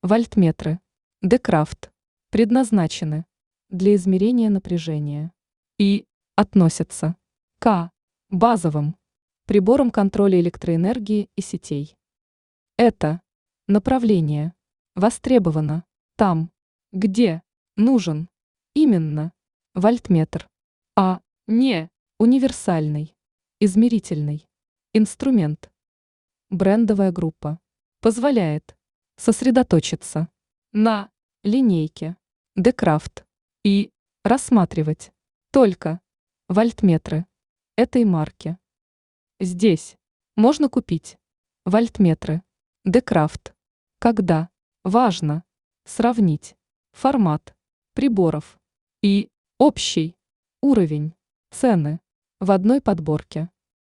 Вольтметры. Декрафт. Предназначены для измерения напряжения и относятся к базовым приборам контроля электроэнергии и сетей. Это направление востребовано там, где нужен именно вольтметр, а не универсальный измерительный инструмент. Брендовая группа позволяет сосредоточиться на линейке Декрафт и рассматривать только вольтметры этой марки. Здесь можно купить вольтметры Декрафт, когда важно сравнить формат приборов и общий уровень цены в одной подборке.